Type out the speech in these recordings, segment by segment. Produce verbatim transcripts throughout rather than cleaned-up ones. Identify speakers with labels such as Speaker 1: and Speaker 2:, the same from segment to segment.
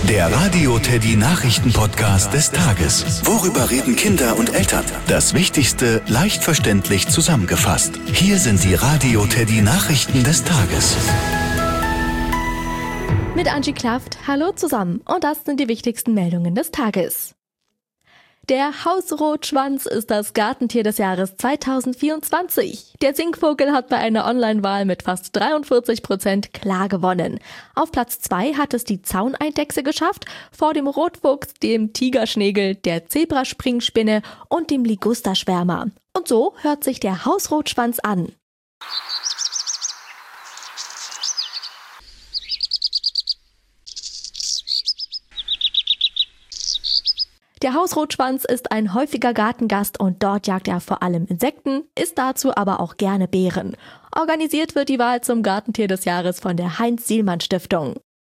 Speaker 1: Der Radio Teddy Nachrichten-Podcast des Tages. Worüber reden Kinder und Eltern? Das Wichtigste leicht verständlich zusammengefasst. Hier sind die Radio Teddy Nachrichten des Tages.
Speaker 2: Mit Angie Klaft, hallo zusammen und das sind die wichtigsten Meldungen des Tages. Der Hausrotschwanz ist das Gartentier des Jahres zweitausendvierundzwanzig. Der Singvogel hat bei einer Online-Wahl mit fast dreiundvierzig Prozent klar gewonnen. Auf Platz zwei hat es die Zauneidechse geschafft, vor dem Rotfuchs, dem Tigerschnägel, der Zebraspringspinne und dem Ligusterschwärmer. Und so hört sich der Hausrotschwanz an. Der Hausrotschwanz ist ein häufiger Gartengast und dort jagt er vor allem Insekten, isst dazu aber auch gerne Beeren. Organisiert wird die Wahl zum Gartentier des Jahres von der Heinz-Sielmann-Stiftung.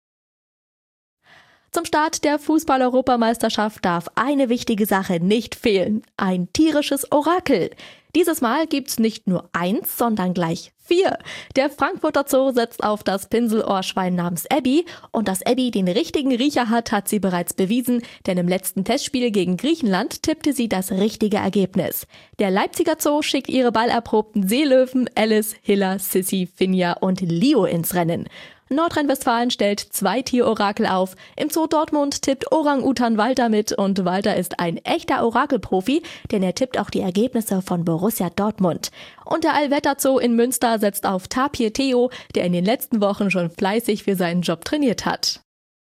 Speaker 2: Zum Start der Fußball-Europameisterschaft darf eine wichtige Sache nicht fehlen: ein tierisches Orakel. Dieses Mal gibt's nicht nur eins, sondern gleich vier. Der Frankfurter Zoo setzt auf das Pinselohrschwein namens Abby. Und dass Abby den richtigen Riecher hat, hat sie bereits bewiesen, denn im letzten Testspiel gegen Griechenland tippte sie das richtige Ergebnis. Der Leipziger Zoo schickt ihre ballerprobten Seelöwen Alice, Hilla, Sissy, Finja und Leo ins Rennen. Nordrhein-Westfalen stellt zwei Tierorakel auf. Im Zoo Dortmund tippt Orang-Utan Walter mit und Walter ist ein echter Orakelprofi, denn er tippt auch die Ergebnisse von Borussia Dortmund. Und der Allwetter-Zoo in Münster setzt auf Tapir Theo, der in den letzten Wochen schon fleißig für seinen Job trainiert hat.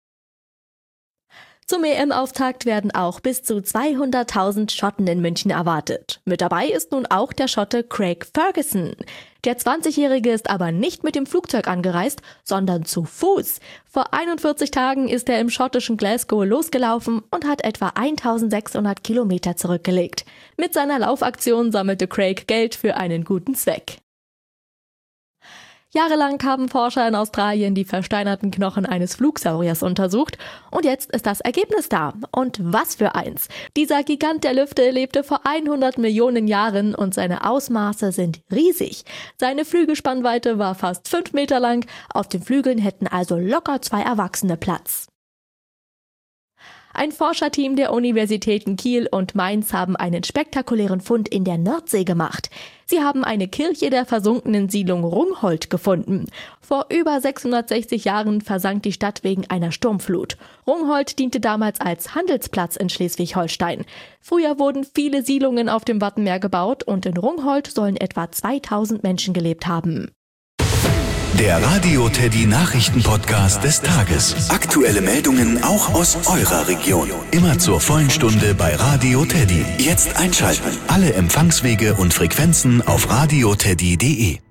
Speaker 2: Zum E M-Auftakt werden auch bis zu zweihunderttausend Schotten in München erwartet. Mit dabei ist nun auch der Schotte Craig Ferguson. Der zwanzigjährige ist aber nicht mit dem Flugzeug angereist, sondern zu Fuß. Vor einundvierzig Tagen ist er im schottischen Glasgow losgelaufen und hat etwa eintausendsechshundert Kilometer zurückgelegt. Mit seiner Laufaktion sammelte Craig Geld für einen guten Zweck. Jahrelang haben Forscher in Australien die versteinerten Knochen eines Flugsauriers untersucht und jetzt ist das Ergebnis da. Und was für eins! Dieser Gigant der Lüfte lebte vor hundert Millionen Jahren und seine Ausmaße sind riesig. Seine Flügelspannweite war fast fünf Meter lang, auf den Flügeln hätten also locker zwei Erwachsene Platz. Ein Forscherteam der Universitäten Kiel und Mainz haben einen spektakulären Fund in der Nordsee gemacht. Sie haben eine Kirche der versunkenen Siedlung Rungholt gefunden. Vor über sechshundertsechzig Jahren versank die Stadt wegen einer Sturmflut. Rungholt diente damals als Handelsplatz in Schleswig-Holstein. Früher wurden viele Siedlungen auf dem Wattenmeer gebaut und in Rungholt sollen etwa zweitausend Menschen gelebt haben.
Speaker 1: Der Radio Teddy Nachrichten-Podcast des Tages. Aktuelle Meldungen auch aus eurer Region. Immer zur vollen Stunde bei Radio Teddy. Jetzt einschalten. Alle Empfangswege und Frequenzen auf radioteddy punkt de.